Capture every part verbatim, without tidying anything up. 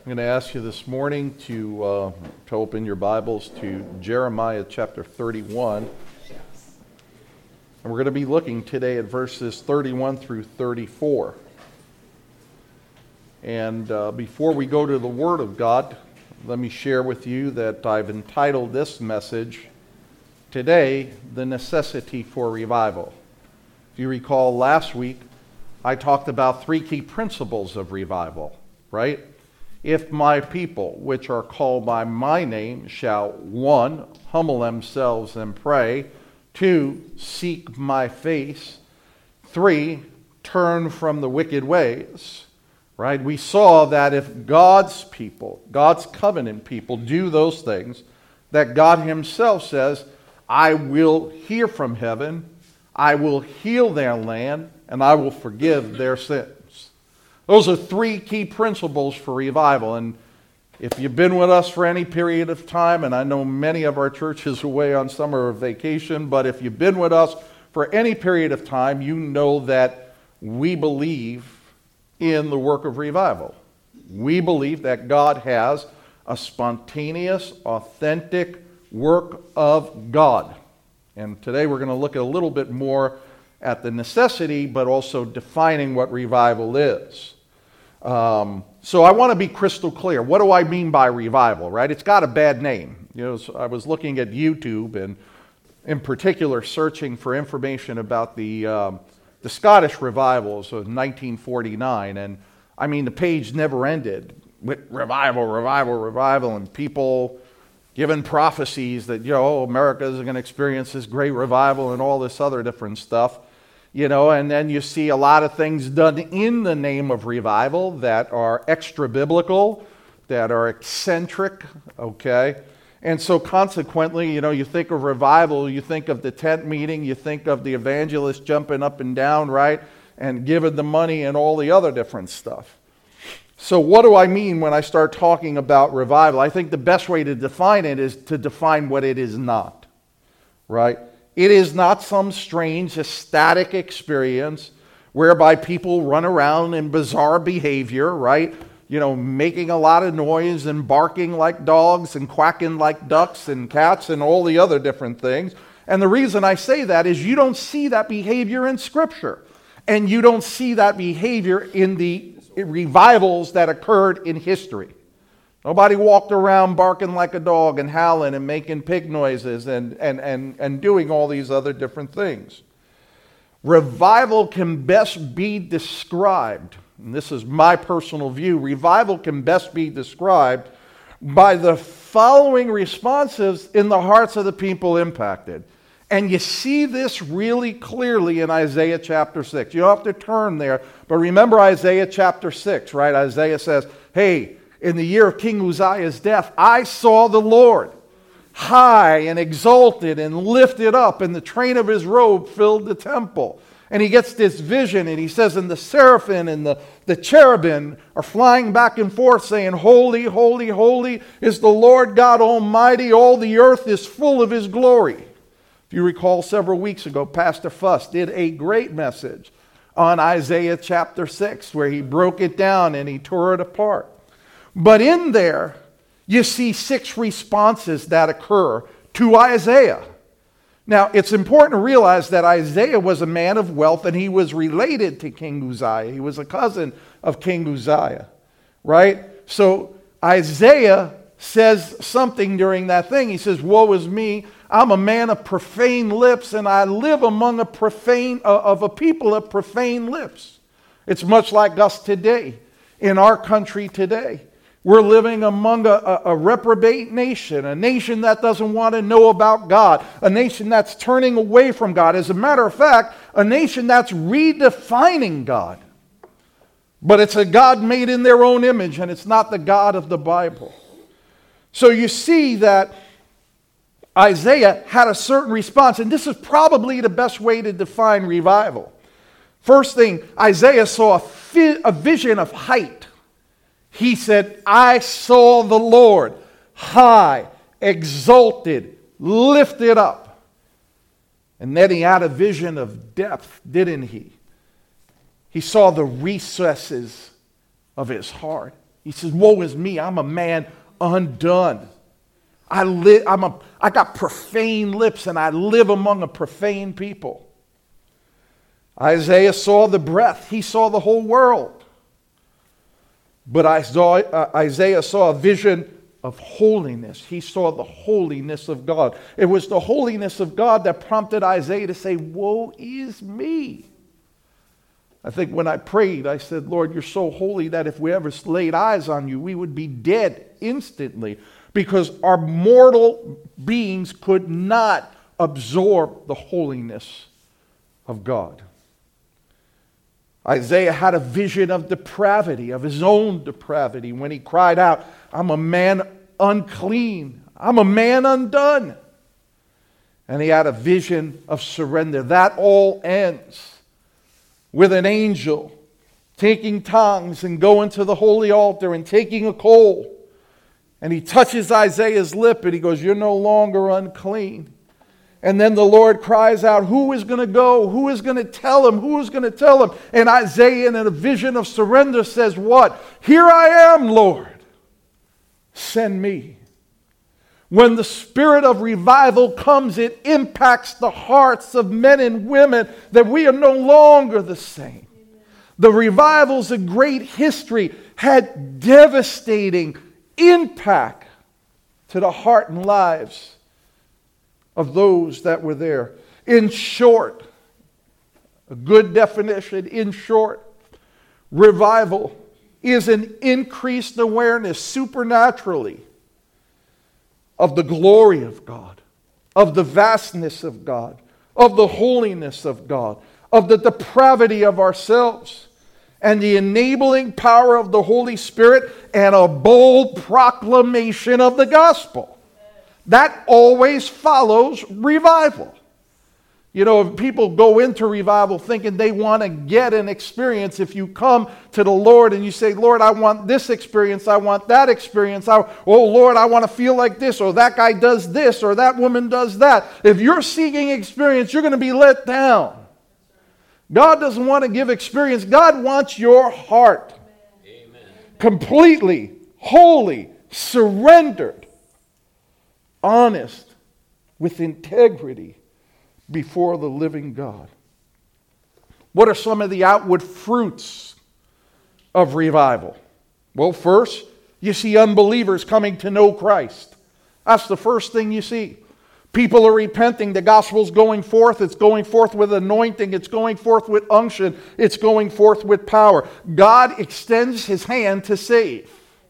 I'm going to ask you this morning to uh, to open your Bibles to Jeremiah chapter thirty-one. And we're going to be looking today at verses thirty-one through thirty-four. And uh, before we go to the Word of God, let me share with you that I've entitled this message today, The Necessity for Revival. If you recall last week, I talked about three key principles of revival, right? If my people, which are called by my name, shall, one, humble themselves and pray, two, seek my face, three, turn from the wicked ways, right? We saw that if God's people, God's covenant people, do those things, that God himself says, I will hear from heaven, I will heal their land, and I will forgive their sins. Those are three key principles for revival. And if you've been with us for any period of time, and I know many of our churches are away on summer vacation, but if you've been with us for any period of time, you know that we believe in the work of revival. We believe that God has a spontaneous, authentic work of God. And today we're going to look at a little bit more at the necessity, but also defining what revival is. Um, so I want to be crystal clear. What do I mean by revival, right? It's got a bad name. You know, so I was looking at YouTube and in particular searching for information about the um, the Scottish revivals of nineteen forty-nine. And I mean, the page never ended with revival, revival, revival, and people giving prophecies that, you know, America is going to experience this great revival and all this other different stuff. You know, and then you see a lot of things done in the name of revival that are extra-biblical, that are eccentric, okay? And so consequently, you know, you think of revival, you think of the tent meeting, you think of the evangelist jumping up and down, right, and giving the money and all the other different stuff. So what do I mean when I start talking about revival? I think the best way to define it is to define what it is not, right? It is not some strange, ecstatic experience whereby people run around in bizarre behavior, right? You know, making a lot of noise and barking like dogs and quacking like ducks and cats and all the other different things. And the reason I say that is you don't see that behavior in Scripture. And you don't see that behavior in the revivals that occurred in history. Nobody walked around barking like a dog and howling and making pig noises and, and, and, and doing all these other different things. Revival can best be described, and this is my personal view, revival can best be described by the following responses in the hearts of the people impacted. And you see this really clearly in Isaiah chapter six. You don't have to turn there, but remember Isaiah chapter six, right? Isaiah says, hey, in the year of King Uzziah's death, I saw the Lord high and exalted and lifted up, and the train of his robe filled the temple. And he gets this vision, and he says, and the seraphim and the, the cherubim are flying back and forth, saying, holy, holy, holy is the Lord God Almighty. All the earth is full of his glory. If you recall, several weeks ago, Pastor Fuss did a great message on Isaiah chapter six, where he broke it down and he tore it apart. But in there, you see six responses that occur to Isaiah. Now, it's important to realize that Isaiah was a man of wealth and he was related to King Uzziah. He was a cousin of King Uzziah, right? So Isaiah says something during that thing. He says, woe is me, I'm a man of profane lips and I live among a profane, uh, of a people of profane lips. It's much like us today, in our country today. We're living among a, a, a reprobate nation, a nation that doesn't want to know about God, a nation that's turning away from God. As a matter of fact, a nation that's redefining God. But it's a God made in their own image, and it's not the God of the Bible. So you see that Isaiah had a certain response, and this is probably the best way to define revival. First thing, Isaiah saw a, fi- a vision of height. He said, I saw the Lord high, exalted, lifted up. And then he had a vision of depth, didn't he? He saw the recesses of his heart. He says, woe is me, I'm a man undone. I live, I'm a, I got profane lips and I live among a profane people. Isaiah saw the breath. He saw the whole world. But Isaiah saw a vision of holiness. He saw the holiness of God. It was the holiness of God that prompted Isaiah to say, woe is me. I think when I prayed, I said, Lord, you're so holy that if we ever laid eyes on you, we would be dead instantly, because our mortal beings could not absorb the holiness of God. Isaiah had a vision of depravity, of his own depravity, when he cried out, I'm a man unclean. I'm a man undone. And he had a vision of surrender. That all ends with an angel taking tongs and going to the holy altar and taking a coal. And he touches Isaiah's lip and he goes, you're no longer unclean. And then the Lord cries out, who is going to go? Who is going to tell him? Who is going to tell him? And Isaiah, in a vision of surrender, says what? Here I am, Lord. Send me. When the spirit of revival comes, it impacts the hearts of men and women that we are no longer the same. The revivals of great history had devastating impact to the heart and lives of those that were there. In short, a good definition, in short, revival is an increased awareness supernaturally of the glory of God, of the vastness of God, of the holiness of God, of the depravity of ourselves, and the enabling power of the Holy Spirit, and a bold proclamation of the gospel. That always follows revival. You know, if people go into revival thinking they want to get an experience, if you come to the Lord and you say, Lord, I want this experience, I want that experience, I, oh Lord, I want to feel like this, or that guy does this, or that woman does that. If you're seeking experience, you're going to be let down. God doesn't want to give experience. God wants your heart. Amen. Completely, wholly, surrendered, honest, with integrity before the living God. What are some of the outward fruits of revival? Well, first, you see unbelievers coming to know Christ. That's the first thing you see. People are repenting. The gospel's going forth. It's going forth with anointing. It's going forth with unction. It's going forth with power. God extends his hand to save.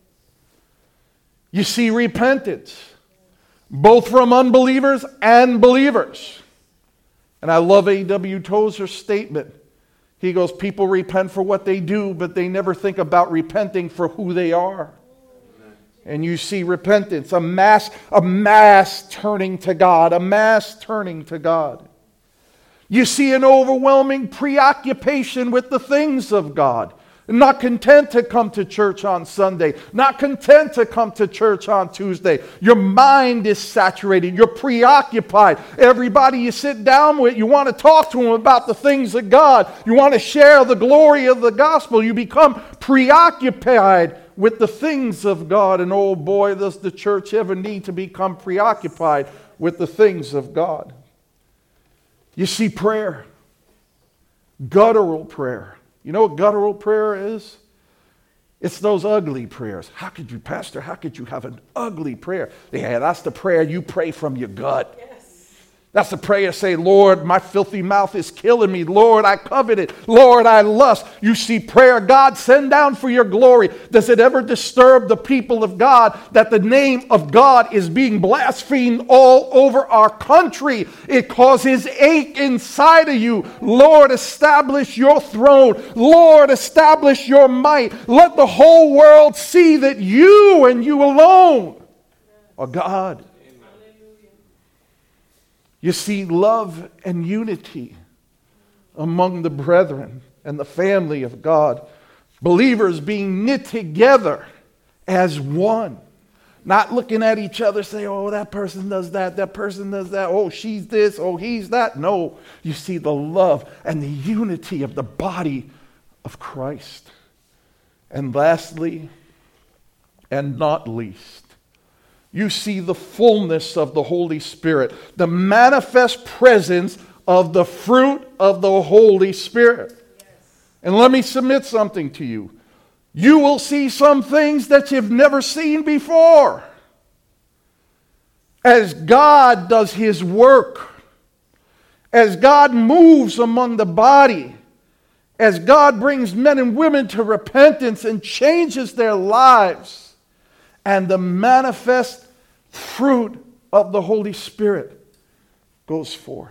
You see repentance, both from unbelievers and believers. And I love A W Tozer's statement. He goes, people repent for what they do, but they never think about repenting for who they are. And you see repentance, a mass, a mass turning to God, a mass turning to God. You see an overwhelming preoccupation with the things of God. Not content to come to church on Sunday. Not content to come to church on Tuesday. Your mind is saturated. You're preoccupied. Everybody you sit down with, you want to talk to them about the things of God. You want to share the glory of the gospel. You become preoccupied with the things of God. And oh boy, does the church ever need to become preoccupied with the things of God. You see prayer. Guttural prayer. You know what guttural prayer is? It's those ugly prayers. How could you, Pastor, how could you have an ugly prayer? Yeah, that's the prayer you pray from your gut. Yes. That's the prayer say, Lord, my filthy mouth is killing me. Lord, I covet it. Lord, I lust. You see prayer, God, send down for your glory. Does it ever disturb the people of God that the name of God is being blasphemed all over our country? It causes ache inside of you. Lord, establish your throne. Lord, establish your might. Let the whole world see that you and you alone are God. You see love and unity among the brethren and the family of God. Believers being knit together as one. Not looking at each other saying, oh, that person does that, that person does that, oh, she's this, oh, he's that. No, you see the love and the unity of the body of Christ. And lastly, And not least, you see the fullness of the Holy Spirit, the manifest presence of the fruit of the Holy Spirit. Yes. And let me submit something to you. You will see some things that you've never seen before. As God does His work, as God moves among the body, as God brings men and women to repentance and changes their lives, and the manifest fruit of the Holy Spirit goes forth.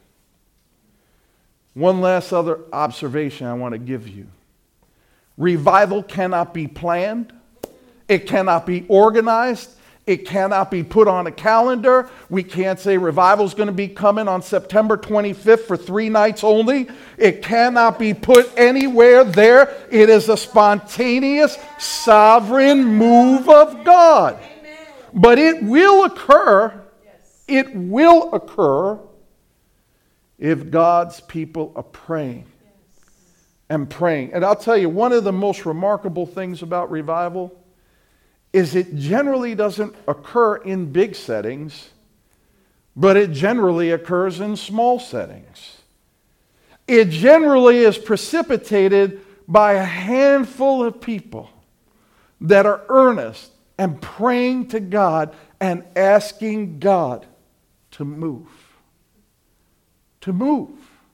One last other observation I want to give you. Revival cannot be planned. It cannot be organized. It cannot be put on a calendar. We can't say revival is going to be coming on September twenty-fifth for three nights only. It cannot be put anywhere there. It is a spontaneous, sovereign move of God. Amen. But it will occur. Yes. It will occur if God's people are praying. Yes. And praying. And I'll tell you, one of the most remarkable things about revival is it generally doesn't occur in big settings, but it generally occurs in small settings. It generally is precipitated by a handful of people that are earnest and praying to God and asking God to move. To move.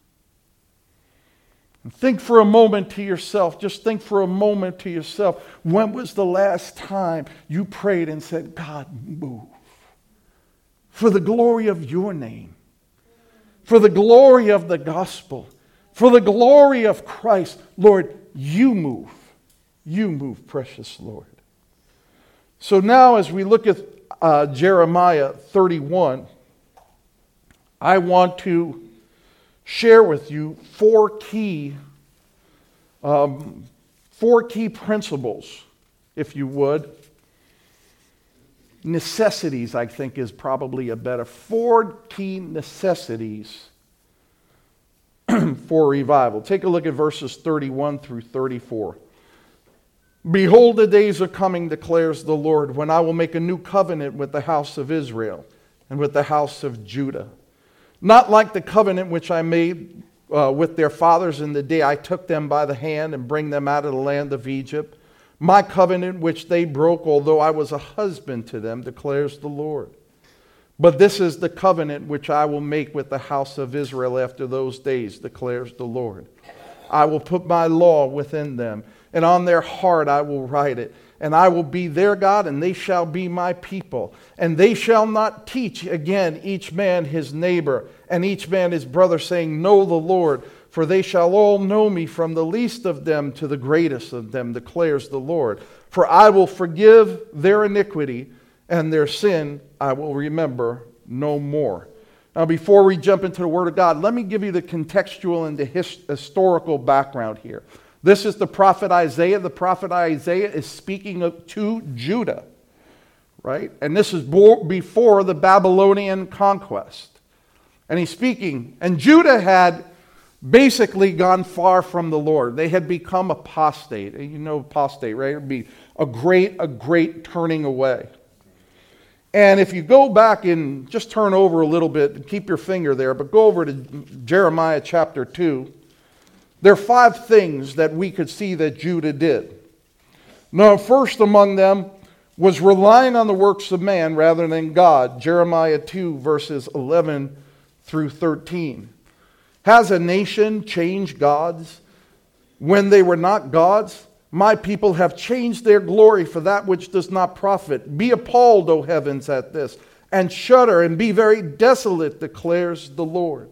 And think for a moment to yourself, just think for a moment to yourself, when was the last time you prayed and said, God, move? For the glory of your name, for the glory of the gospel, for the glory of Christ, Lord, you move. You move, precious Lord. So now as we look at uh, Jeremiah thirty-one, I want to share with you four key, um, four key principles, if you would. Necessities, I think, is probably a better. Four key necessities for revival. Take a look at verses thirty-one through thirty-four. Behold, the days are coming, declares the Lord, when I will make a new covenant with the house of Israel and with the house of Judah. Not like the covenant which I made uh, with their fathers in the day I took them by the hand and bring them out of the land of Egypt. My covenant which they broke, although I was a husband to them, declares the Lord. But this is the covenant which I will make with the house of Israel after those days, declares the Lord. I will put my law within them, and on their heart I will write it. And I will be their God, and they shall be my people. And they shall not teach again each man his neighbor, and each man his brother, saying, Know the Lord. For they shall all know me, from the least of them to the greatest of them, declares the Lord. For I will forgive their iniquity, and their sin I will remember no more. Now, before we jump into the Word of God, let me give you the contextual and the his- historical background here. This is the prophet Isaiah. The prophet Isaiah is speaking to Judah, right? And this is before the Babylonian conquest. And he's speaking. And Judah had basically gone far from the Lord. They had become apostate. You know apostate, right? It would be a great, a great turning away. And if you go back and just turn over a little bit, and keep your finger there, but go over to Jeremiah chapter two. There are five things that we could see that Judah did. Now, first among them was relying on the works of man rather than God. Jeremiah two, verses eleven through thirteen. Has a nation changed gods when they were not gods? My people have changed their glory for that which does not profit. Be appalled, O heavens, at this, and shudder and be very desolate, declares the Lord.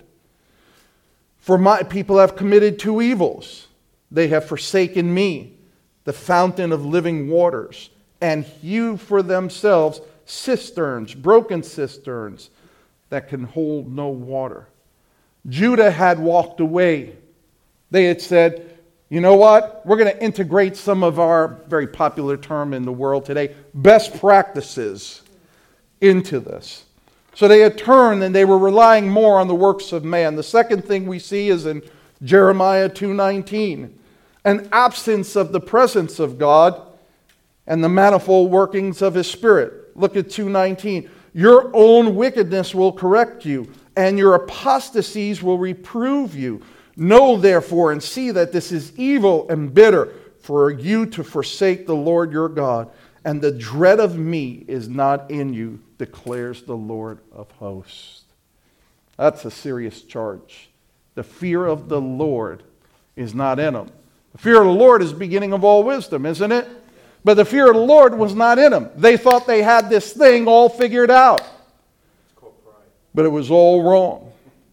For my people have committed two evils. They have forsaken me, the fountain of living waters, and hewed for themselves cisterns, broken cisterns, that can hold no water. Judah had walked away. They had said, you know what? We're going to integrate some of our, very popular term in the world today, best practices into this. So they had turned and they were relying more on the works of man. The second thing we see is in Jeremiah two nineteen. An absence of the presence of God and the manifold workings of his Spirit. Look at two nineteen. Your own wickedness will correct you, and your apostasies will reprove you. Know therefore and see that this is evil and bitter for you to forsake the Lord your God, and the dread of me is not in you, declares the Lord of hosts. That's a serious charge. The fear of the Lord is not in them. The fear of the Lord is the beginning of all wisdom, isn't it? But the fear of the Lord was not in them. They thought they had this thing all figured out. But it was all wrong.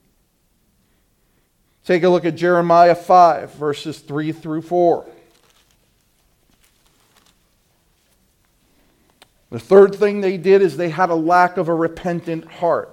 Take a look at Jeremiah five, verses three through four. The third thing they did is they had a lack of a repentant heart.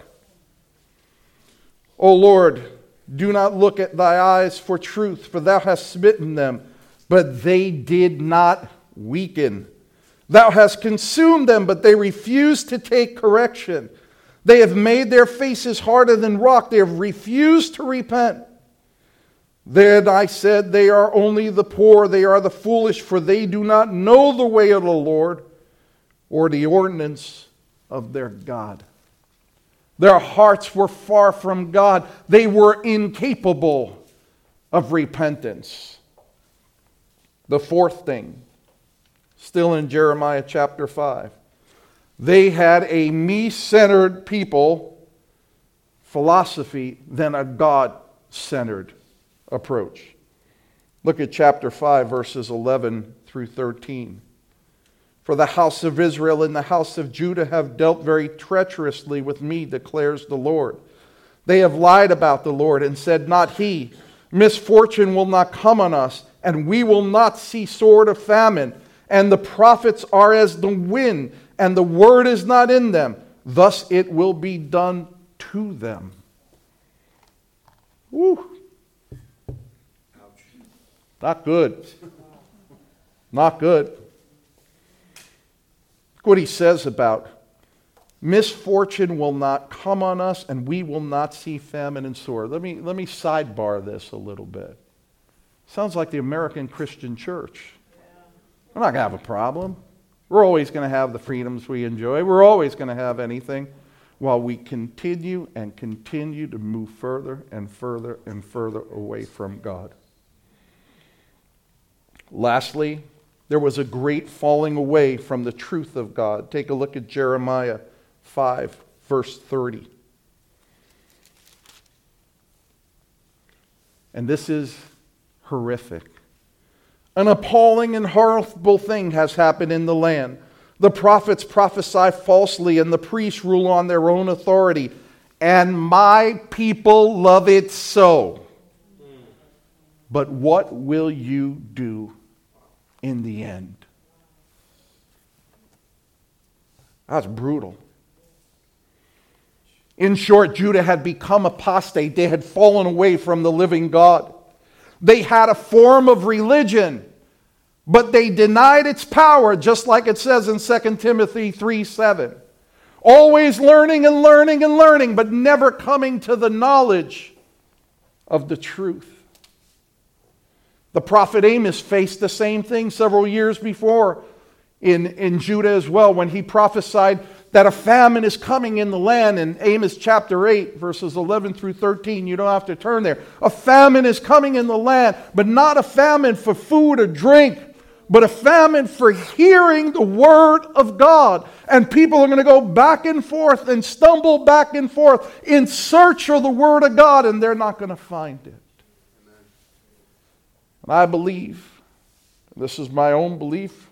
O Lord, do not look at thy eyes for truth, for thou hast smitten them, but they did not weaken. Thou hast consumed them, but they refused to take correction. They have made their faces harder than rock. They have refused to repent. Then I said, they are only the poor, they are the foolish, for they do not know the way of the Lord, or the ordinance of their God. Their hearts were far from God. They were incapable of repentance. The fourth thing, still in Jeremiah chapter five, they had a me-centered people philosophy than a God-centered approach. Look at chapter five, verses eleven through thirteen. For the house of Israel and the house of Judah have dealt very treacherously with me, declares the Lord. They have lied about the Lord and said, not he. Misfortune will not come on us, and we will not see sword or famine. And the prophets are as the wind, and the word is not in them. Thus it will be done to them. Woo. Not good. Not good. Look what he says about misfortune will not come on us, and we will not see famine and sword. Let me, let me sidebar this a little bit. Sounds like the American Christian church. We're not going to have a problem. We're always going to have the freedoms we enjoy. We're always going to have anything while we continue and continue to move further and further and further away from God. Lastly, there was a great falling away from the truth of God. Take a look at Jeremiah five, verse thirty. And this is horrific. An appalling and horrible thing has happened in the land. The prophets prophesy falsely, and the priests rule on their own authority. And my people love it so. But what will you do in the end? That's brutal. In short, Judah had become apostate. They had fallen away from the living God. They had a form of religion, but they denied its power, just like it says in Second Timothy three seven. Always learning and learning and learning, but never coming to the knowledge of the truth. The prophet Amos faced the same thing several years before in, in Judah as well, when he prophesied that a famine is coming in the land. In Amos chapter eight, verses eleven through thirteen, you don't have to turn there. A famine is coming in the land, but not a famine for food or drink, but a famine for hearing the word of God. And people are going to go back and forth and stumble back and forth in search of the word of God, and they're not going to find it. And I believe, this is my own belief,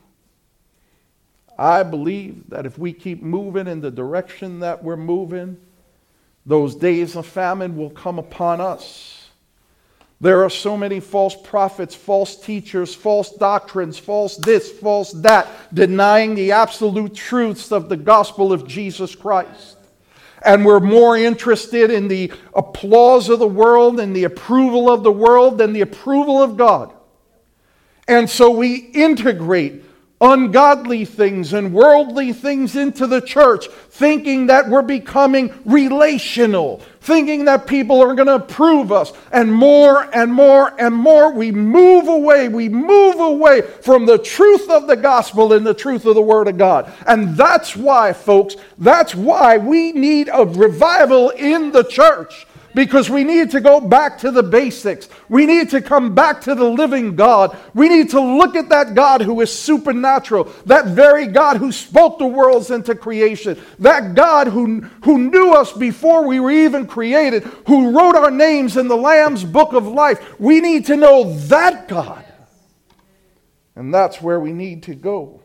I believe that if we keep moving in the direction that we're moving, those days of famine will come upon us. There are so many false prophets, false teachers, false doctrines, false this, false that, denying the absolute truths of the gospel of Jesus Christ. And we're more interested in the applause of the world and the approval of the world than the approval of God. And so we integrate ungodly things and worldly things into the church, thinking that we're becoming relational, thinking that people are going to approve us. And more and more and more we move away. We move away from the truth of the gospel and the truth of the Word of God. And that's why, folks, that's why we need a revival in the church. Because we need to go back to the basics. We need to come back to the living God. We need to look at that God who is supernatural. That very God who spoke the worlds into creation. That God who, who knew us before we were even created. Who wrote our names in the Lamb's book of life. We need to know that God. And that's where we need to go.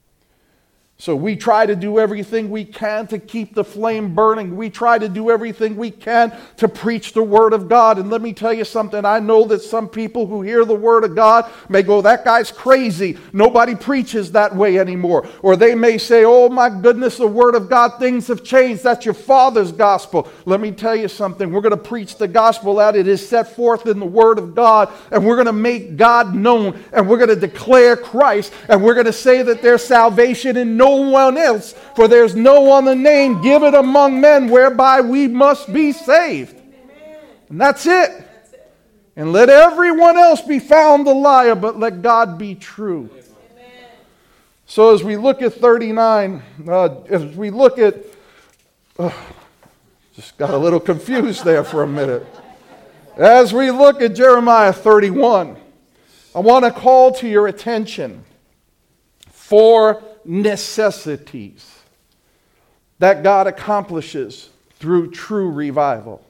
So we try to do everything we can to keep the flame burning. We try to do everything we can to preach the Word of God. And let me tell you something. I know that some people who hear the Word of God may go, that guy's crazy. Nobody preaches that way anymore. Or they may say, oh my goodness, the Word of God, things have changed. That's your father's gospel. Let me tell you something. We're going to preach the gospel that it is set forth in the Word of God. And we're going to make God known. And we're going to declare Christ. And we're going to say that there's salvation in no one else, for there's no other name given among men whereby we must be saved. And that's it. And let everyone else be found a liar, but let God be true. So as we look at thirty-nine, uh, as we look at, uh, just got a little confused there for a minute. As we look at Jeremiah thirty-one, I want to call to your attention four necessities that God accomplishes through true revival.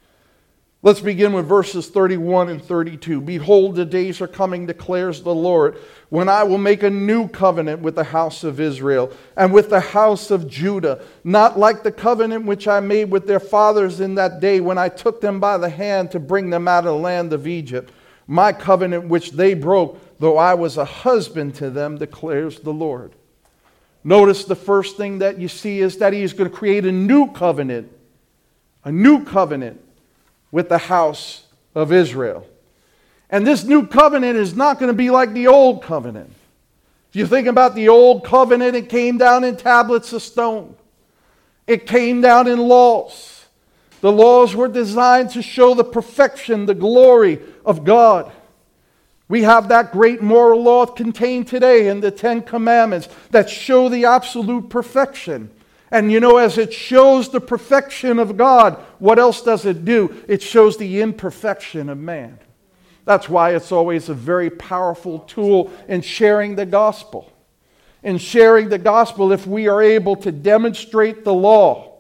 Let's begin with verses thirty-one and thirty-two. Behold, the days are coming, declares the Lord, when I will make a new covenant with the house of Israel and with the house of Judah, not like the covenant which I made with their fathers in that day when I took them by the hand to bring them out of the land of Egypt. My covenant which they broke, though I was a husband to them, declares the Lord. Notice the first thing that you see is that he is going to create a new covenant, a new covenant with the house of Israel. And this new covenant is not going to be like the old covenant. If you think about the old covenant, it came down in tablets of stone. It came down in laws. The laws were designed to show the perfection, the glory of God. We have that great moral law contained today in the Ten Commandments that show the absolute perfection. And you know, as it shows the perfection of God, what else does it do? It shows the imperfection of man. That's why it's always a very powerful tool in sharing the gospel. In sharing the gospel, if we are able to demonstrate the law,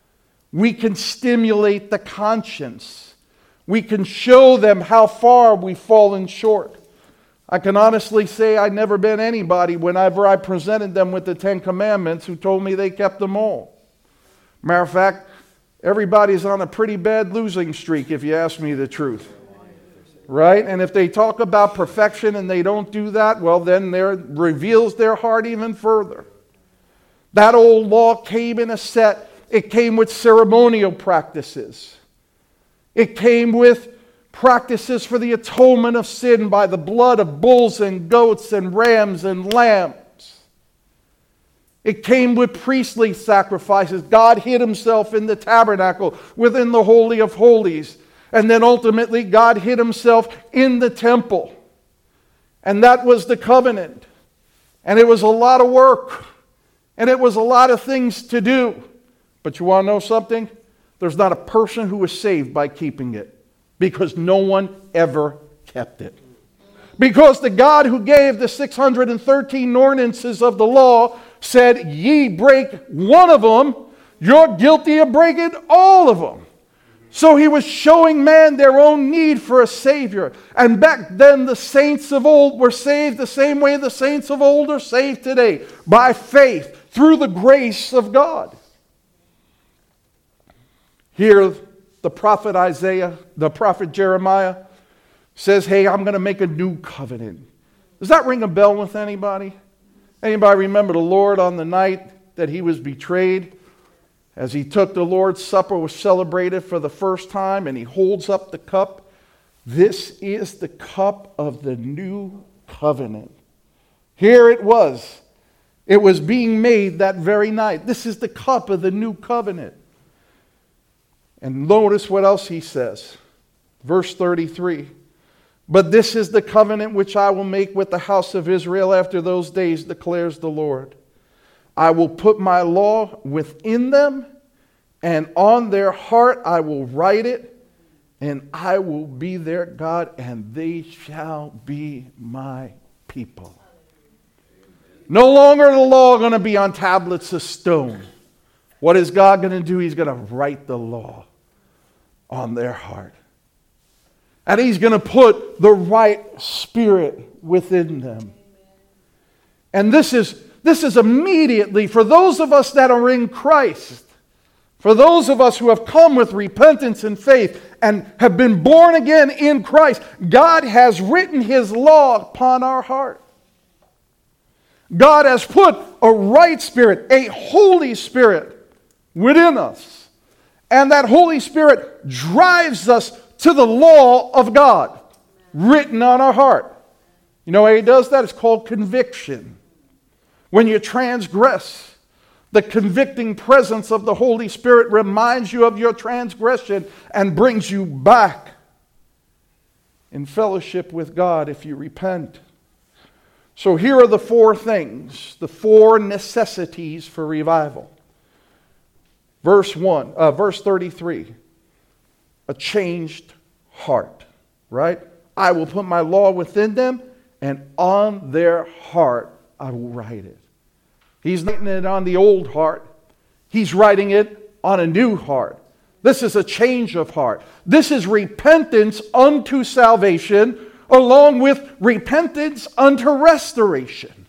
we can stimulate the conscience. We can show them how far we've fallen short. I can honestly say I've never been anybody whenever I presented them with the Ten Commandments who told me they kept them all. Matter of fact, everybody's on a pretty bad losing streak if you ask me the truth. Right? And if they talk about perfection and they don't do that, well then it reveals their heart even further. That old law came in a set. It came with ceremonial practices. It came with practices for the atonement of sin by the blood of bulls and goats and rams and lambs. It came with priestly sacrifices. God hid himself in the tabernacle within the Holy of Holies. And then ultimately God hid himself in the temple. And that was the covenant. And it was a lot of work. And it was a lot of things to do. But you want to know something? There's not a person who was saved by keeping it. Because no one ever kept it. Because the God who gave the six hundred thirteen ordinances of the law said, ye break one of them, you're guilty of breaking all of them. So he was showing man their own need for a Savior. And back then the saints of old were saved the same way the saints of old are saved today. By faith, through the grace of God. Here, the prophet Isaiah, the prophet Jeremiah says, hey, I'm going to make a new covenant. Does that ring a bell with anybody? Anybody remember the Lord on the night that he was betrayed? As he took the Lord's Supper, was celebrated for the first time, and he holds up the cup. This is the cup of the new covenant. Here it was. It was being made that very night. This is the cup of the new covenant. And notice what else he says. Verse thirty-three. But this is the covenant which I will make with the house of Israel after those days, declares the Lord. I will put my law within them, and on their heart I will write it, and I will be their God, and they shall be my people. No longer the law going to be on tablets of stone. What is God going to do? He's going to write the law on their heart. And He's going to put the right spirit within them. And this is, this is immediately for those of us that are in Christ. For those of us who have come with repentance and faith and have been born again in Christ, God has written His law upon our heart. God has put a right spirit, a Holy Spirit within us. And that Holy Spirit drives us to the law of God written on our heart. You know how He does that? It's called conviction. When you transgress, the convicting presence of the Holy Spirit reminds you of your transgression and brings you back in fellowship with God if you repent. So here are the four things, the four necessities for revival. Verse one, uh, verse thirty-three, a changed heart, right? I will put my law within them, and on their heart I will write it. He's writing it on the old heart. He's writing it on a new heart. This is a change of heart. This is repentance unto salvation, along with repentance unto restoration.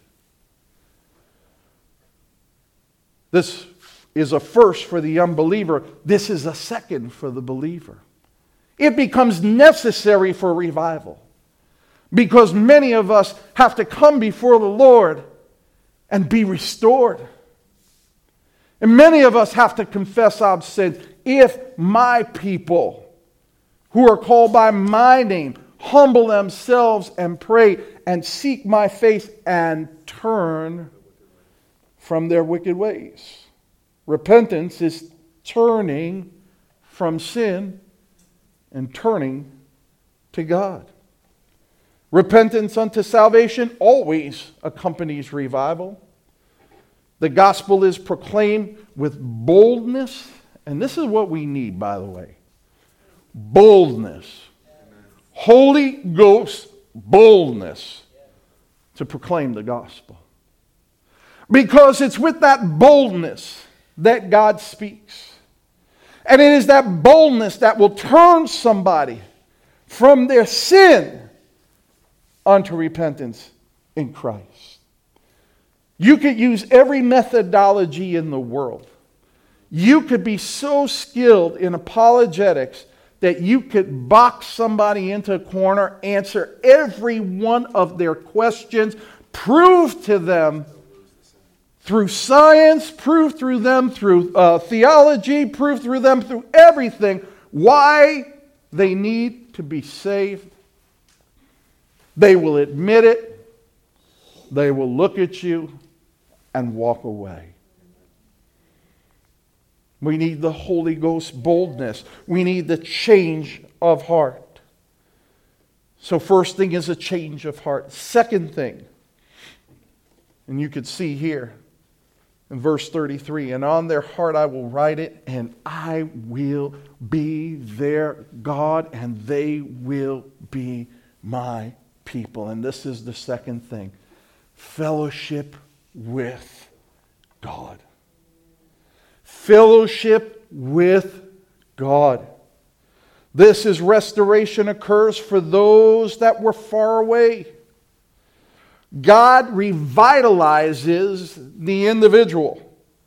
This is a first for the unbeliever. This is a second for the believer. It becomes necessary for revival because many of us have to come before the Lord and be restored. And many of us have to confess our sins. If my people who are called by my name humble themselves and pray and seek my face and turn from their wicked ways. Repentance is turning from sin and turning to God. Repentance unto salvation always accompanies revival. The gospel is proclaimed with boldness, and this is what we need, by the way. Boldness. Holy Ghost boldness to proclaim the gospel. Because it's with that boldness that God speaks. And it is that boldness that will turn somebody from their sin unto repentance in Christ. You could use every methodology in the world. You could be so skilled in apologetics that you could box somebody into a corner, answer every one of their questions, prove to them through science, prove through them through uh, theology, prove through them through everything why they need to be saved. They will admit it. They will look at you and walk away. We need the Holy Ghost boldness. We need the change of heart. So first thing is a change of heart. Second thing, and you could see here in verse thirty-three, and on their heart I will write it, and I will be their God, and they will be my people. And this is the second thing, fellowship with God. Fellowship with God. This is restoration occurs for those that were far away. God revitalizes the individual.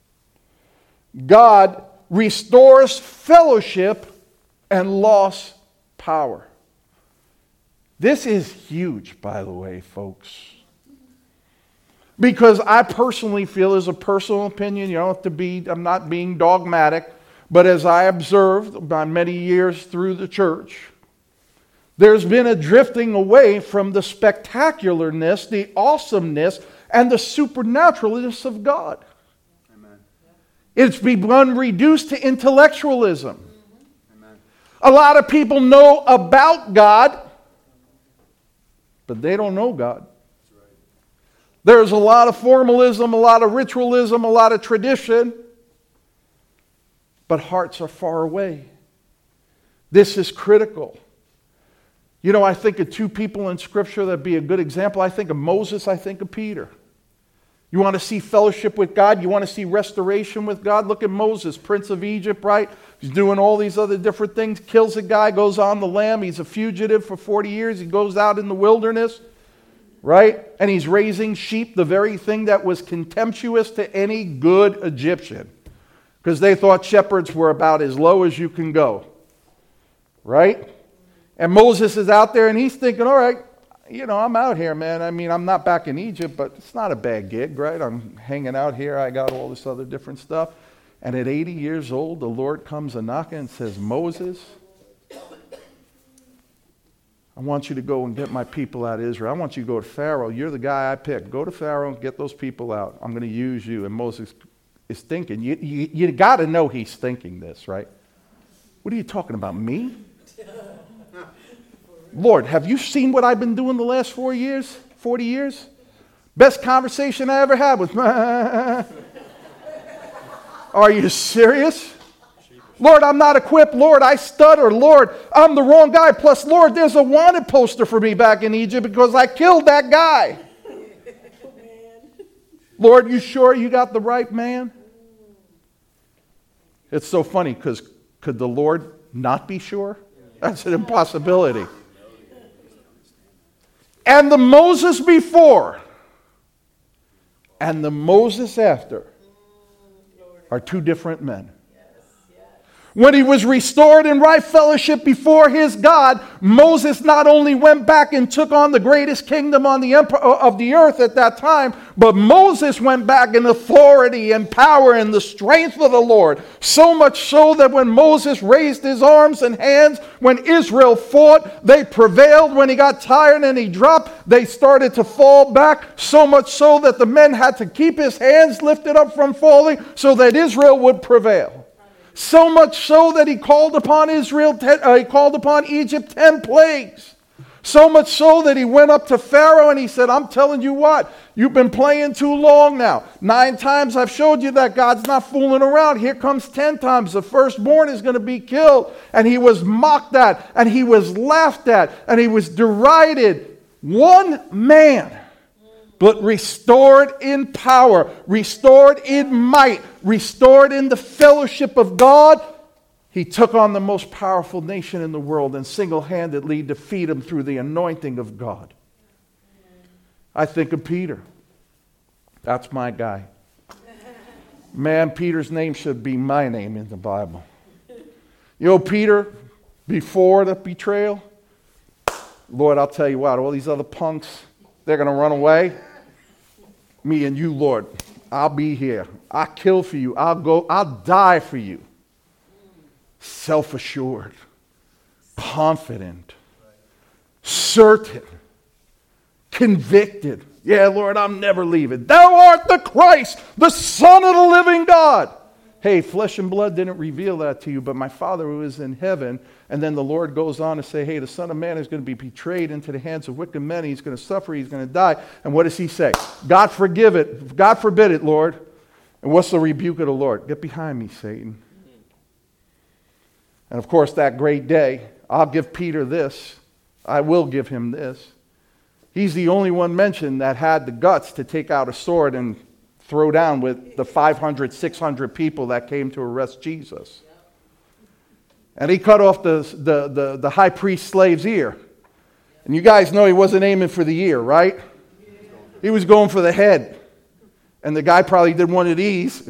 God restores fellowship and lost power. This is huge, by the way, folks. Because I personally feel, as a personal opinion, you don't have to be, I'm not being dogmatic, but as I observed by many years through the church, there's been a drifting away from the spectacularness, the awesomeness, and the supernaturalness of God. Amen. It's begun reduced to intellectualism. Amen. A lot of people know about God, but they don't know God. That's right. There's a lot of formalism, a lot of ritualism, a lot of tradition, but hearts are far away. This is critical. You know, I think of two people in Scripture that be a good example. I think of Moses, I think of Peter. You want to see fellowship with God? You want to see restoration with God? Look at Moses, Prince of Egypt, right? He's doing all these other different things, kills a guy, goes on the lam. He's a fugitive for forty years. He goes out in the wilderness, right? And he's raising sheep, the very thing that was contemptuous to any good Egyptian, because they thought shepherds were about as low as you can go, right? And Moses is out there and he's thinking, all right, you know, I'm out here, man. I mean, I'm not back in Egypt, but it's not a bad gig, right? I'm hanging out here. I got all this other different stuff. And at eighty years old, the Lord comes a knocking and says, Moses, I want you to go and get my people out of Israel. I want you to go to Pharaoh. You're the guy I picked. Go to Pharaoh and get those people out. I'm going to use you. And Moses is thinking, you, you, you got to know he's thinking this, right? What are you talking about, me? Lord, have you seen what I've been doing the last four years, forty years? Best conversation I ever had with Are you serious? Lord, I'm not equipped. Lord, I stutter. Lord, I'm the wrong guy. Plus, Lord, there's a wanted poster for me back in Egypt because I killed that guy. Lord, you sure you got the right man? It's so funny because could the Lord not be sure? That's an impossibility. And the Moses before and the Moses after are two different men. When he was restored in right fellowship before his God, Moses not only went back and took on the greatest kingdom on the empire of the earth at that time, but Moses went back in authority and power and the strength of the Lord. So much so that when Moses raised his arms and hands, when Israel fought, they prevailed. When he got tired and he dropped, they started to fall back. So much so that the men had to keep his hands lifted up from falling so that Israel would prevail. So much so that he called upon Israel, ten, uh, he called upon Egypt ten plagues. So much so that he went up to Pharaoh and he said, I'm telling you what, you've been playing too long now. Nine times I've showed you that God's not fooling around. Here comes ten times. The firstborn is going to be killed. And he was mocked at, and he was laughed at, and he was derided. One man, but restored in power, restored in might, restored in the fellowship of God. He took on the most powerful nation in the world and single-handedly defeated him through the anointing of God. I think of Peter. That's my guy. Man, Peter's name should be my name in the Bible. You know, Peter, before the betrayal, Lord, I'll tell you what, all these other punks, they're going to run away. Me and you, Lord, I'll be here. I'll kill for you. I'll go. I'll die for you. Self-assured, confident, certain, convicted. Yeah, Lord, I'm never leaving. Thou art the Christ, the Son of the living God. Hey, flesh and blood didn't reveal that to you, but my Father who is in heaven. And then the Lord goes on to say, hey, the Son of Man is going to be betrayed into the hands of wicked men. He's going to suffer. He's going to die. And what does he say? God forgive it. God forbid it, Lord. And what's the rebuke of the Lord? Get behind me, Satan. And of course, that great day, I'll give Peter this. I will give him this. He's the only one mentioned that had the guts to take out a sword and throw down with the five hundred, six hundred people that came to arrest Jesus. And he cut off the, the, the, the high priest's slave's ear. And you guys know he wasn't aiming for the ear, right? He was going for the head. And the guy probably did one of these.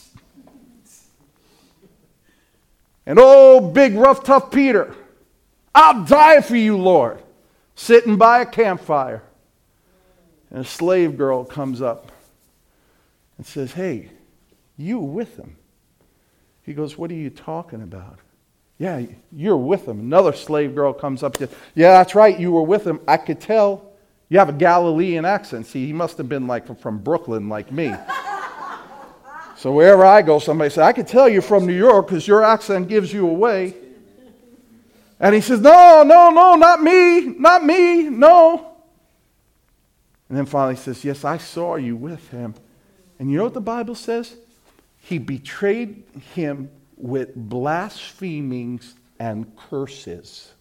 And oh, big, rough, tough Peter, I'll die for you, Lord. Sitting by a campfire. And a slave girl comes up and says, hey, you were with him. He goes, what are you talking about? Yeah, you're with him. Another slave girl comes up to, yeah, that's right, you were with him. I could tell You have a Galilean accent. See, he must have been like from Brooklyn like me. So wherever I go, somebody says, I can tell you're from New York because your accent gives you away. And he says, no, no, no, not me, not me, no. And then finally he says, yes, I saw you with him. And you know what the Bible says? He betrayed him with blasphemings and curses.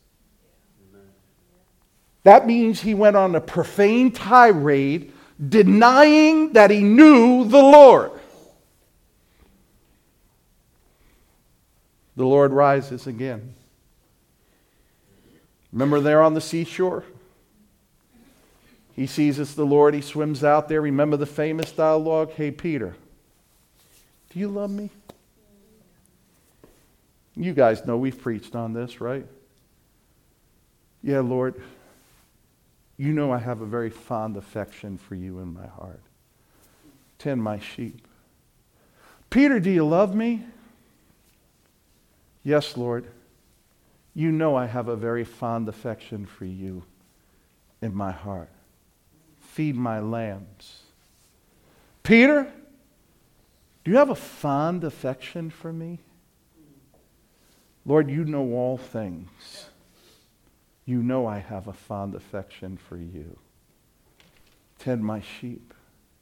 That means he went on a profane tirade denying that he knew the Lord. The Lord rises again. Remember there on the seashore? He sees it's the Lord. He swims out there. Remember the famous dialogue? Hey, Peter, do you love me? You guys know we've preached on this, right? Yeah, Lord, you know I have a very fond affection for you in my heart. Tend my sheep. Peter, do you love me? Yes, Lord. You know I have a very fond affection for you in my heart. Feed my lambs. Peter, do you have a fond affection for me? Lord, you know all things. You know I have a fond affection for you. Tend my sheep.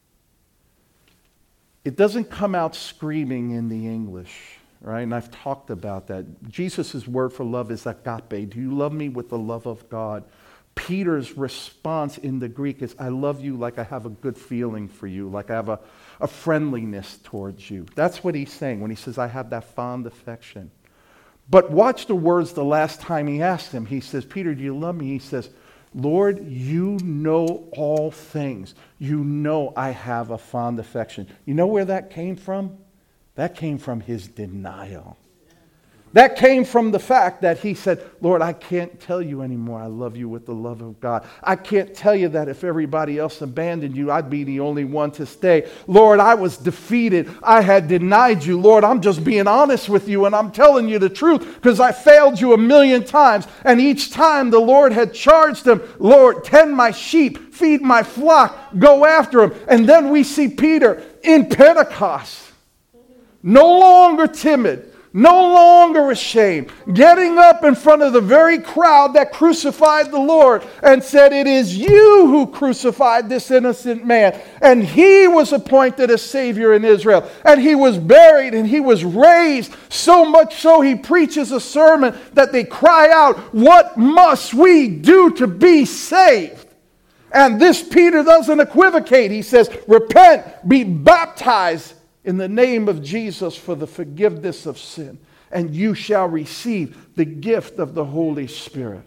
It doesn't come out screaming in the English, right? And I've talked about that. Jesus' word for love is agape. Do you love me with the love of God? Peter's response in the Greek is, I love you like I have a good feeling for you, like I have a, a friendliness towards you. That's what he's saying when he says, I have that fond affection. But watch the words the last time he asked him. He says, Peter, do you love me? He says, Lord, you know all things. You know I have a fond affection. You know where that came from? That came from his denial. That came from the fact that he said, Lord, I can't tell you anymore I love you with the love of God. I can't tell you that if everybody else abandoned you, I'd be the only one to stay. Lord, I was defeated. I had denied you. Lord, I'm just being honest with you and I'm telling you the truth because I failed you a million times. And each time the Lord had charged him, Lord, tend my sheep, feed my flock, go after him. And then we see Peter in Pentecost, no longer timid, no longer ashamed, getting up in front of the very crowd that crucified the Lord and said, it is you who crucified this innocent man. And he was appointed as Savior in Israel. And he was buried and he was raised. So much so he preaches a sermon that they cry out, what must we do to be saved? And this Peter doesn't equivocate. He says, repent, be baptized in the name of Jesus for the forgiveness of sin, and you shall receive the gift of the Holy Spirit.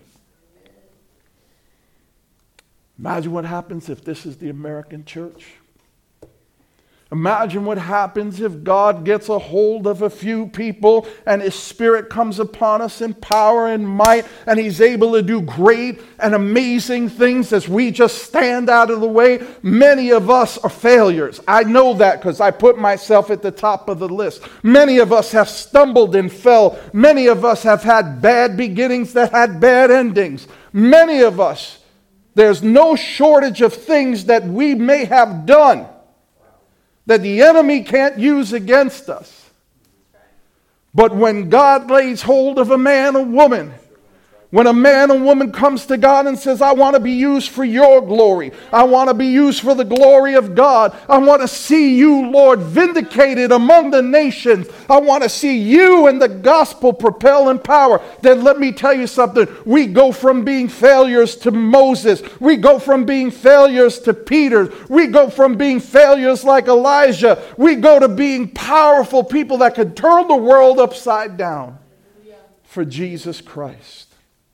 Imagine what happens if this is the American church. Imagine what happens if God gets a hold of a few people and His Spirit comes upon us in power and might and He's able to do great and amazing things as we just stand out of the way. Many of us are failures. I know that because I put myself at the top of the list. Many of us have stumbled and fell. Many of us have had bad beginnings that had bad endings. Many of us, there's no shortage of things that we may have done that the enemy can't use against us. But when God lays hold of a man or woman, when a man or woman comes to God and says, I want to be used for your glory. I want to be used for the glory of God. I want to see you, Lord, vindicated among the nations. I want to see you and the gospel propel in power. Then let me tell you something. We go from being failures to Moses. We go from being failures to Peter. We go from being failures like Elijah. We go to being powerful people that could turn the world upside down for Jesus Christ.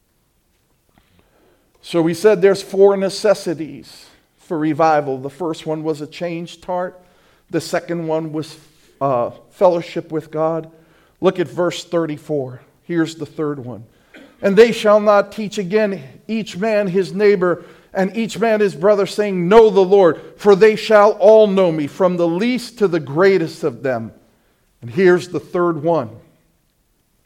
So we said there's four necessities for revival. The first one was a changed heart. The second one was uh, fellowship with God. Look at verse thirty-four. Here's the third one. And they shall not teach again each man his neighbor and each man his brother, saying, know the Lord, for they shall all know me, from the least to the greatest of them. And here's the third one.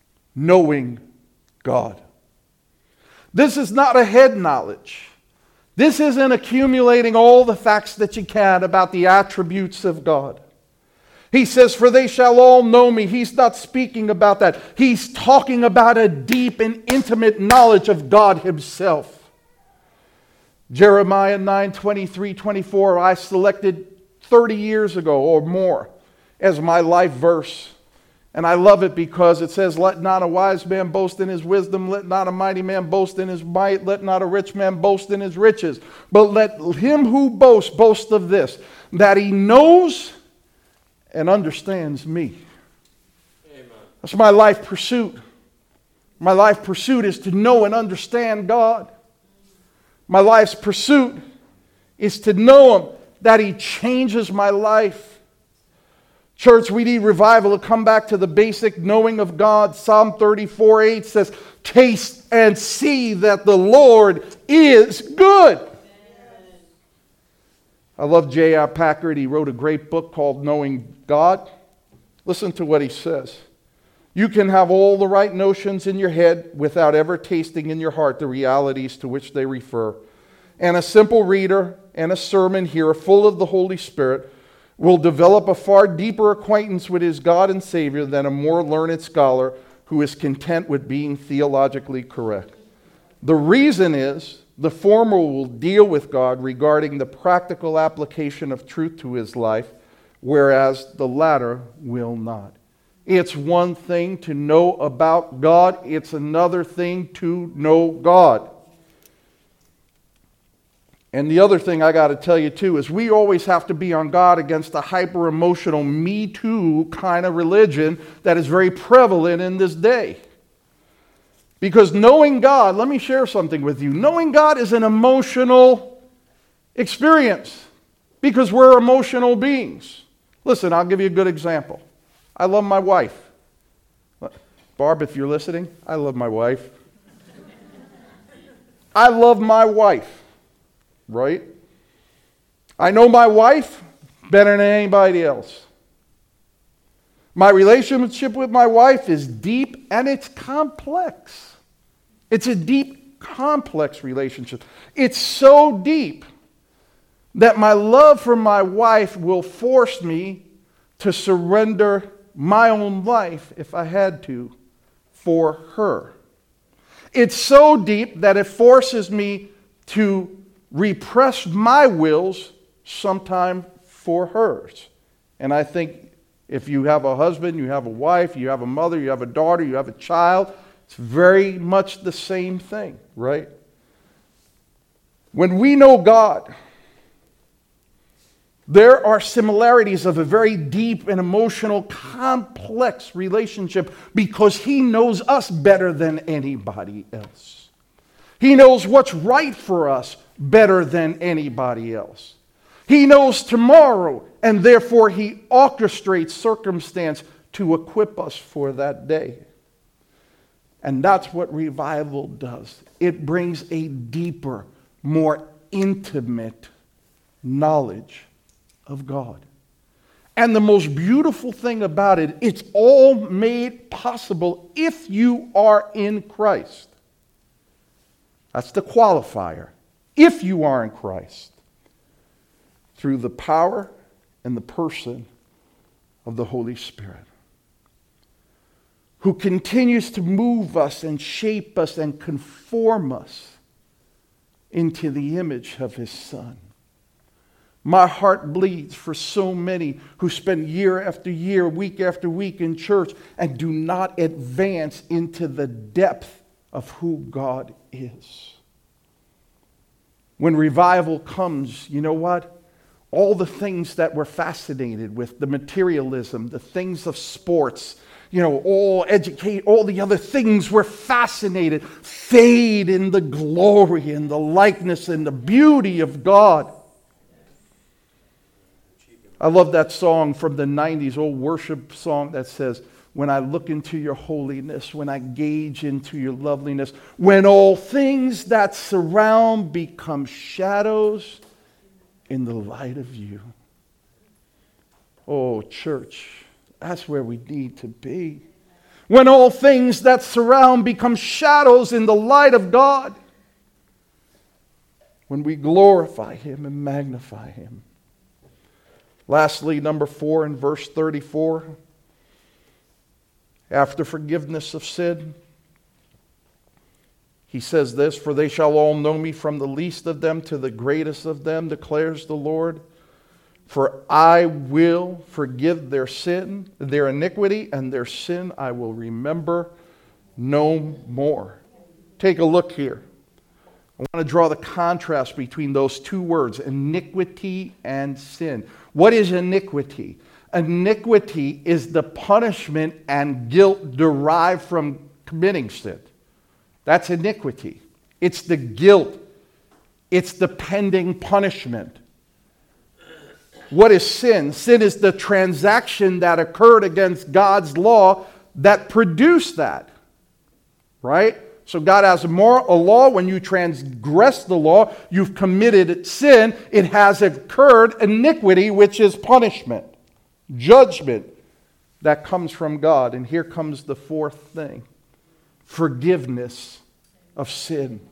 Knowing God. This is not a head knowledge. This isn't accumulating all the facts that you can about the attributes of God. He says, for they shall all know me. He's not speaking about that. He's talking about a deep and intimate knowledge of God himself. Jeremiah nine, twenty-three, twenty-four, I selected thirty years ago or more as my life verse. And I love it because it says, let not a wise man boast in his wisdom, let not a mighty man boast in his might, let not a rich man boast in his riches, but let him who boasts boast of this, that he knows and understands me. Amen. That's my life pursuit. My life pursuit is to know and understand God. My life's pursuit is to know him, that he changes my life. Church, we need revival to come back to the basic knowing of God. Psalm thirty-four, eight says, taste and see that the Lord is good. Amen. I love J I Packer. He wrote a great book called Knowing God. Listen to what he says. You can have all the right notions in your head without ever tasting in your heart the realities to which they refer. And a simple reader and a sermon hearer full of the Holy Spirit will develop a far deeper acquaintance with his God and Savior than a more learned scholar who is content with being theologically correct. The reason is the former will deal with God regarding the practical application of truth to his life, whereas the latter will not. It's one thing to know about God, it's another thing to know God. And the other thing I got to tell you too is we always have to be on guard against the hyper-emotional Me Too kind of religion that is very prevalent in this day. Because knowing God, let me share something with you. Knowing God is an emotional experience because we're emotional beings. Listen, I'll give you a good example. I love my wife. Barb, if you're listening, I love my wife. I love my wife. Right? I know my wife better than anybody else. My relationship with my wife is deep and it's complex. It's a deep, complex relationship. It's so deep that my love for my wife will force me to surrender my own life, if I had to, for her. It's so deep that it forces me to repress my wills sometime for hers. And I think if you have a husband, you have a wife, you have a mother, you have a daughter, you have a child, it's very much the same thing, right? When we know God, there are similarities of a very deep and emotional, complex relationship because he knows us better than anybody else. He knows what's right for us better than anybody else. He knows tomorrow, and therefore he orchestrates circumstance to equip us for that day. And that's what revival does. It brings a deeper, more intimate knowledge of God. And the most beautiful thing about it, it's all made possible if you are in Christ. That's the qualifier. If you are in Christ, through the power and the person of the Holy Spirit, who continues to move us and shape us and conform us into the image of his Son. My heart bleeds for so many who spend year after year, week after week in church and do not advance into the depth of who God is. When revival comes, you know what? All the things that we're fascinated with, the materialism, the things of sports, you know, all educate, all the other things we're fascinated, fade in the glory and the likeness and the beauty of God. I love that song from the nineties, old worship song that says, when I look into your holiness, when I gauge into your loveliness, when all things that surround become shadows in the light of you. Oh, church, that's where we need to be. When all things that surround become shadows in the light of God. when we glorify Him and magnify Him. Lastly, number four, in verse thirty-four, after forgiveness of sin, he says this, "For they shall all know me, from the least of them to the greatest of them, declares the Lord. For I will forgive their sin, their iniquity, and their sin I will remember no more." Take a look here. I want to draw the contrast between those two words, iniquity and sin. What is iniquity? Iniquity is the punishment and guilt derived from committing sin. That's iniquity. It's the guilt. It's the pending punishment. What is sin? Sin is the transaction that occurred against God's law that produced that. Right? So God has a, moral, a law. When you transgress the law, you've committed sin. It has occurred iniquity, which is punishment, judgment that comes from God. And here comes the fourth thing: forgiveness of sin.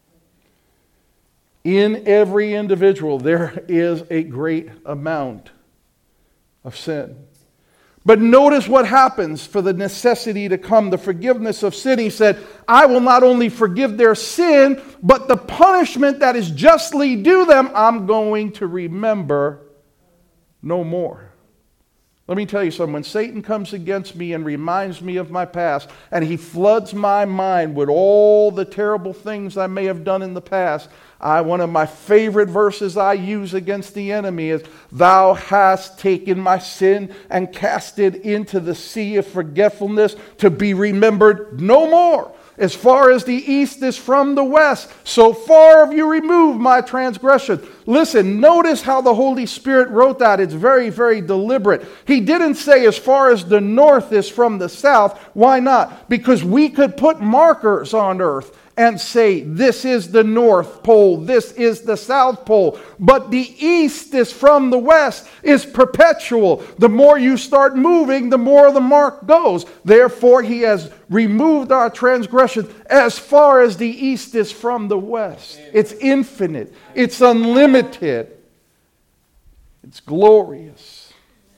In every individual, there is a great amount of sin. But notice what happens for the necessity to come, the forgiveness of sin. He said, I will not only forgive their sin, but the punishment that is justly due them, I'm going to remember no more. Let me tell you something. When Satan comes against me and reminds me of my past, and he floods my mind with all the terrible things I may have done in the past, I, one of my favorite verses I use against the enemy is, "Thou hast taken my sin and cast it into the sea of forgetfulness, to be remembered no more. As far as the east is from the west, so far have you removed my transgression." Listen, notice how the Holy Spirit wrote that. It's very, very deliberate. He didn't say as far as the north is from the south. Why not? Because we could put markers on earth and say, this is the North Pole, this is the South Pole. But the east is from the west, is perpetual. The more you start moving, the more the mark goes. Therefore, He has removed our transgression as far as the east is from the west. It's infinite. It's unlimited. It's glorious.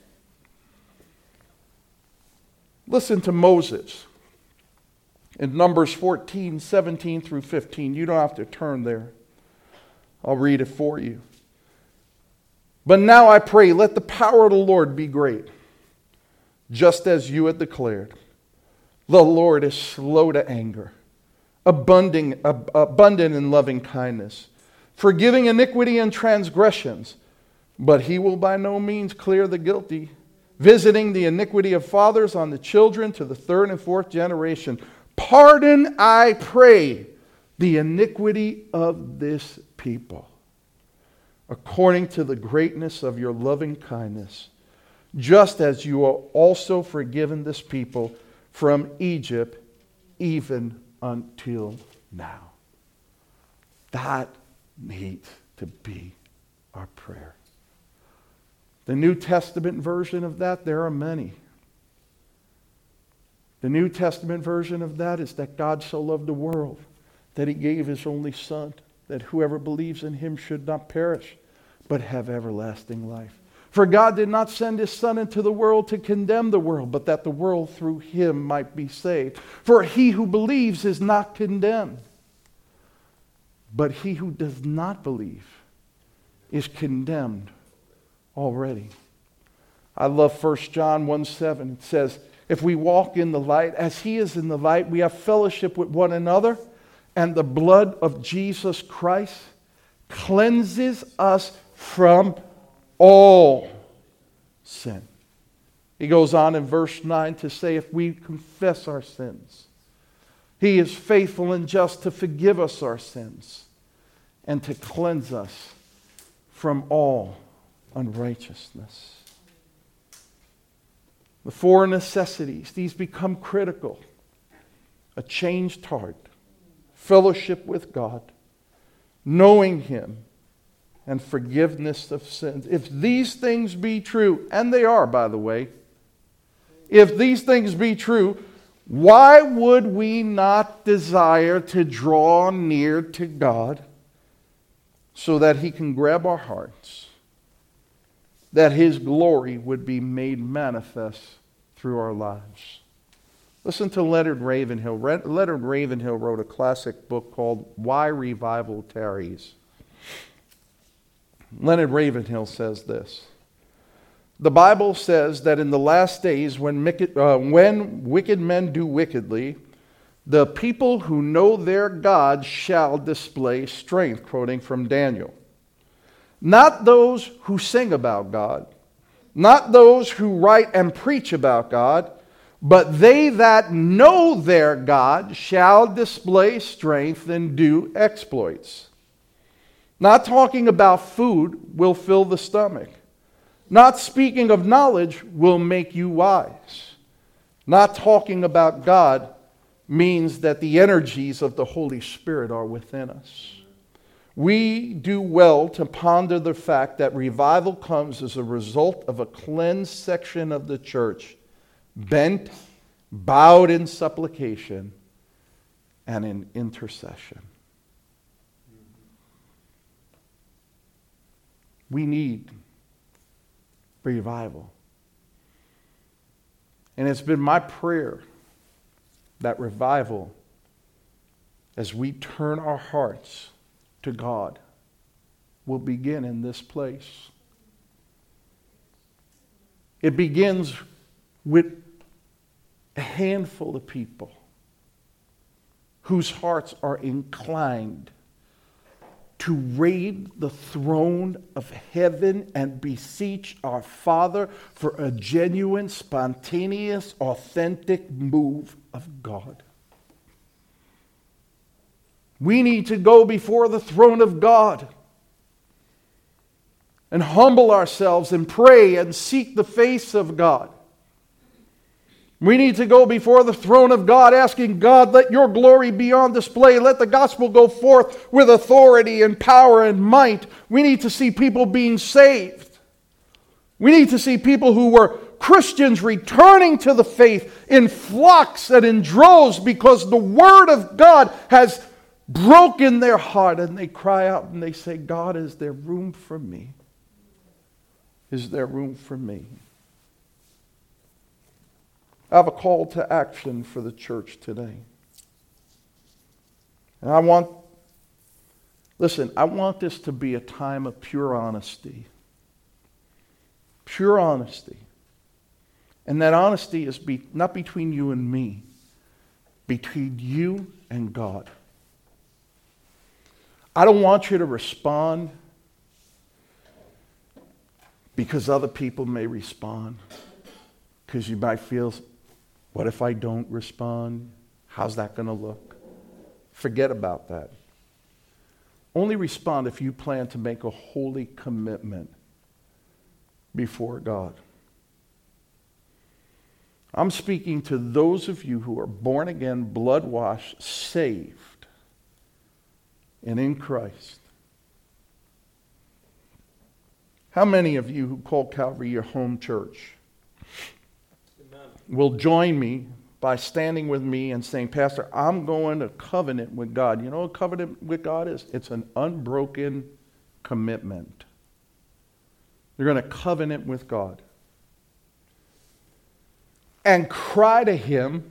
Listen to Moses. In Numbers fourteen, seventeen through fifteen. You don't have to turn there. I'll read it for you. "But now I pray, let the power of the Lord be great, just as you had declared. The Lord is slow to anger, abundant, abundant in loving kindness, forgiving iniquity and transgressions, but He will by no means clear the guilty, visiting the iniquity of fathers on the children to the third and fourth generation. Pardon, I pray, the iniquity of this people, according to the greatness of your loving kindness, just as you are also forgiven this people from Egypt, even until now." That needs to be our prayer. The New Testament version of that, there are many. The New Testament version of that is that God so loved the world that He gave His only Son, that whoever believes in Him should not perish, but have everlasting life. For God did not send His Son into the world to condemn the world, but that the world through Him might be saved. For he who believes is not condemned, but he who does not believe is condemned already. I love First John one seven. It says, if we walk in the light, as He is in the light, we have fellowship with one another, and the blood of Jesus Christ cleanses us from all sin. He goes on in verse nine to say, if we confess our sins, He is faithful and just to forgive us our sins and to cleanse us from all unrighteousness. The four necessities, these become critical. A changed heart, fellowship with God, knowing Him, and forgiveness of sins. If these things be true, and they are, by the way, if these things be true, why would we not desire to draw near to God so that he can grab our hearts, that his glory would be made manifest through our lives. Listen to Leonard Ravenhill. Leonard Ravenhill wrote a classic book called Why Revival Tarries. Leonard Ravenhill says this: the Bible says that in the last days, when wicked, uh, when wicked men do wickedly, the people who know their God shall display strength, quoting from Daniel. Not those who sing about God, not those who write and preach about God, but they that know their God shall display strength and do exploits. Not talking about food will fill the stomach. Not speaking of knowledge will make you wise. Not talking about God means that the energies of the Holy Spirit are within us. We do well to ponder the fact that revival comes as a result of a cleansed section of the church, bent, bowed in supplication, and in intercession. We need revival. And it's been my prayer that revival, as we turn our hearts to God, will begin in this place. It begins with a handful of people whose hearts are inclined to raid the throne of heaven and beseech our Father for a genuine, spontaneous, authentic move of God. We need to go before the throne of God and humble ourselves and pray and seek the face of God. We need to go before the throne of God asking God, let your glory be on display. Let the gospel go forth with authority and power and might. We need to see people being saved. We need to see people who were Christians returning to the faith in flocks and in droves because the word of God has broken their heart, and they cry out and they say, God, is there room for me? Is there room for me? I have a call to action for the church today. And I want, listen, I want this to be a time of pure honesty. Pure honesty. And that honesty is be, not between you and me, between you and God. I don't want you to respond because other people may respond. Because you might feel, what if I don't respond? How's that going to look? Forget about that. Only respond if you plan to make a holy commitment before God. I'm speaking to those of you who are born again, blood washed, saved, and in Christ. How many of you who call Calvary your home church will join me by standing with me and saying, Pastor, I'm going to covenant with God. You know what covenant with God is? It's an unbroken commitment. You're going to covenant with God and cry to Him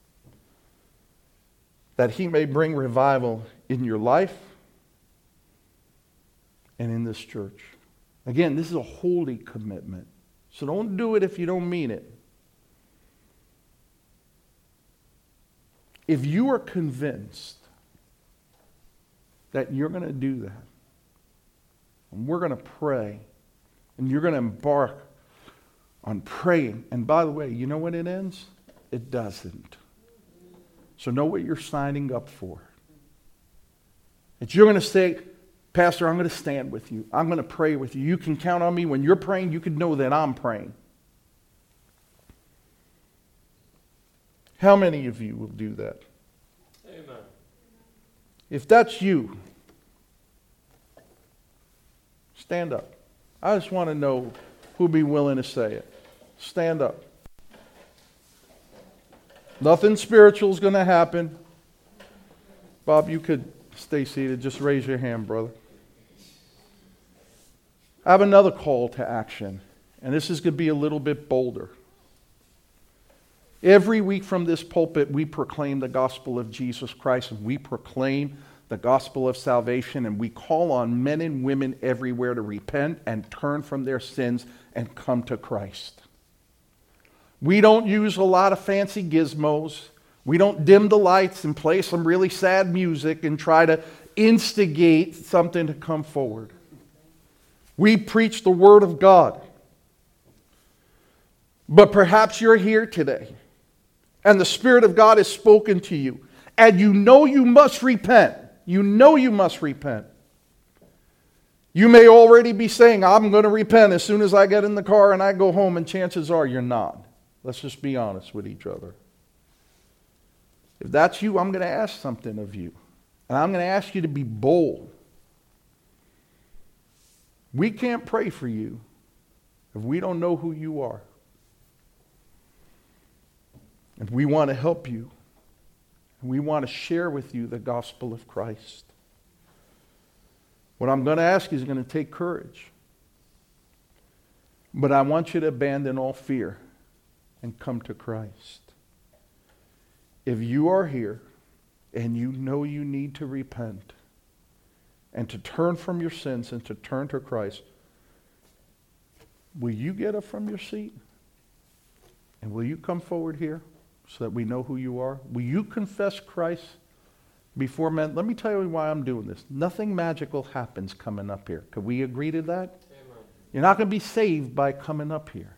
that He may bring revival in your life and in this church. Again, this is a holy commitment. So don't do it if you don't mean it. If you are convinced that you're going to do that, and we're going to pray, and you're going to embark on praying, and by the way, you know when it ends? It doesn't. So know what you're signing up for. That you're going to say, Pastor, I'm going to stand with you. I'm going to pray with you. You can count on me. When you're praying, you can know that I'm praying. How many of you will do that? Amen. If that's you, stand up. I just want to know who'll be willing to say it. Stand up. Nothing spiritual is going to happen. Bob, you could stay seated. Just raise your hand, brother. I have another call to action, and this is going to be a little bit bolder. Every week from this pulpit, we proclaim the gospel of Jesus Christ, and we proclaim the gospel of salvation, and we call on men and women everywhere to repent and turn from their sins and come to Christ. We don't use a lot of fancy gizmos. We don't dim the lights and play some really sad music and try to instigate something to come forward. We preach the Word of God. But perhaps you're here today, and the Spirit of God has spoken to you, and you know you must repent. You know you must repent. You may already be saying, I'm going to repent as soon as I get in the car and I go home, and chances are you're not. Let's just be honest with each other. If that's you, I'm going to ask something of you. And I'm going to ask you to be bold. We can't pray for you if we don't know who you are. And we want to help you. And we want to share with you the gospel of Christ. What I'm going to ask you is going to take courage. But I want you to abandon all fear and come to Christ. If you are here and you know you need to repent and to turn from your sins and to turn to Christ, will you get up from your seat? And will you come forward here so that we know who you are? Will you confess Christ before men? Let me tell you why I'm doing this. Nothing magical happens coming up here. Could we agree to that? Amen. You're not going to be saved by coming up here.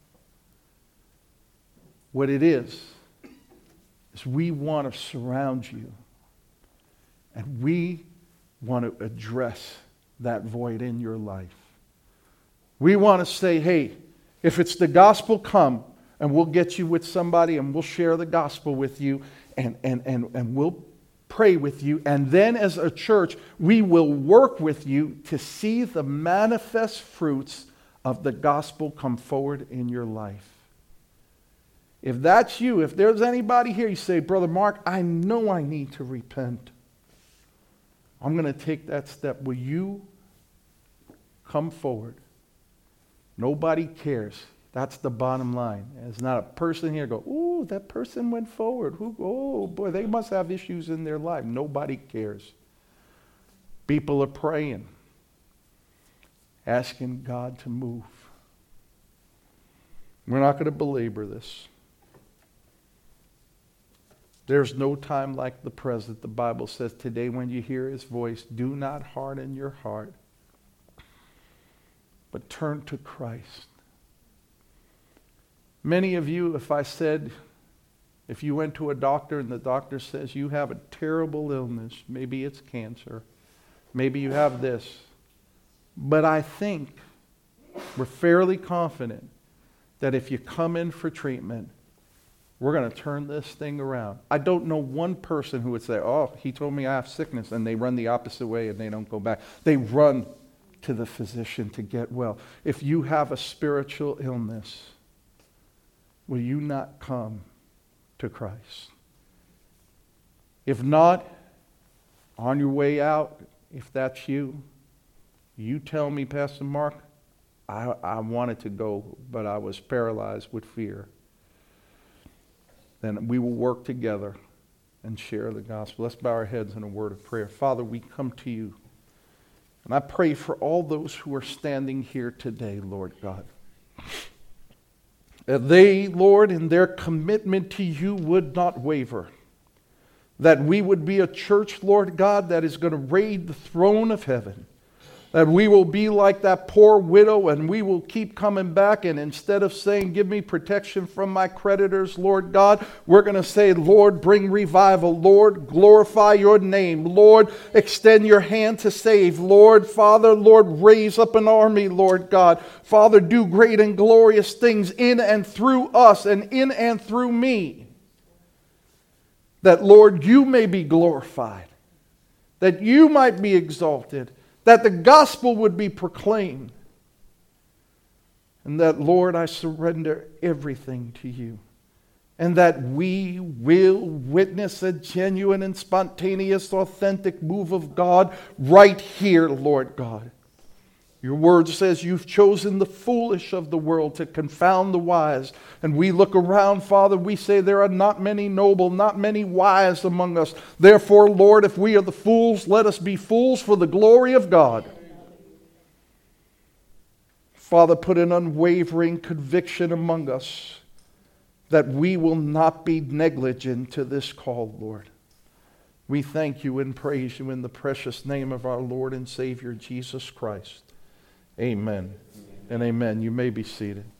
What it is, is we want to surround you. And we want to address that void in your life. We want to say, hey, if it's the gospel, come, and we'll get you with somebody, and we'll share the gospel with you, and, and, and, and we'll pray with you. And then as a church, we will work with you to see the manifest fruits of the gospel come forward in your life. If that's you, if there's anybody here, you say, Brother Mark, I know I need to repent. I'm going to take that step. Will you come forward? Nobody cares. That's the bottom line. There's not a person here go, ooh, that person went forward. Who? Oh, boy, they must have issues in their life. Nobody cares. People are praying, asking God to move. We're not going to belabor this. There's no time like the present. The Bible says today when you hear his voice, do not harden your heart, but turn to Christ. Many of you, if I said, if you went to a doctor and the doctor says you have a terrible illness, maybe it's cancer, maybe you have this, but I think we're fairly confident that if you come in for treatment, we're going to turn this thing around. I don't know one person who would say, oh, he told me I have sickness, and they run the opposite way and they don't go back. They run to the physician to get well. If you have a spiritual illness, will you not come to Christ? If not, on your way out, if that's you, you tell me, Pastor Mark, I, I wanted to go, but I was paralyzed with fear. Then we will work together and share the gospel. Let's bow our heads in a word of prayer. Father, we come to you. And I pray for all those who are standing here today, Lord God. That they, Lord, in their commitment to you would not waver. That we would be a church, Lord God, that is going to raid the throne of heaven. That we will be like that poor widow and we will keep coming back, and instead of saying, give me protection from my creditors, Lord God, we're going to say, Lord, bring revival. Lord, glorify your name. Lord, extend your hand to save. Lord, Father, Lord, raise up an army, Lord God. Father, do great and glorious things in and through us and in and through me. That, Lord, you may be glorified. That you might be exalted. That the gospel would be proclaimed. And that, Lord, I surrender everything to you. And that we will witness a genuine and spontaneous, authentic move of God right here, Lord God. Your word says you've chosen the foolish of the world to confound the wise. And we look around, Father, we say there are not many noble, not many wise among us. Therefore, Lord, if we are the fools, let us be fools for the glory of God. Father, put an unwavering conviction among us that we will not be negligent to this call, Lord. We thank you and praise you in the precious name of our Lord and Savior, Jesus Christ. Amen and amen. You may be seated.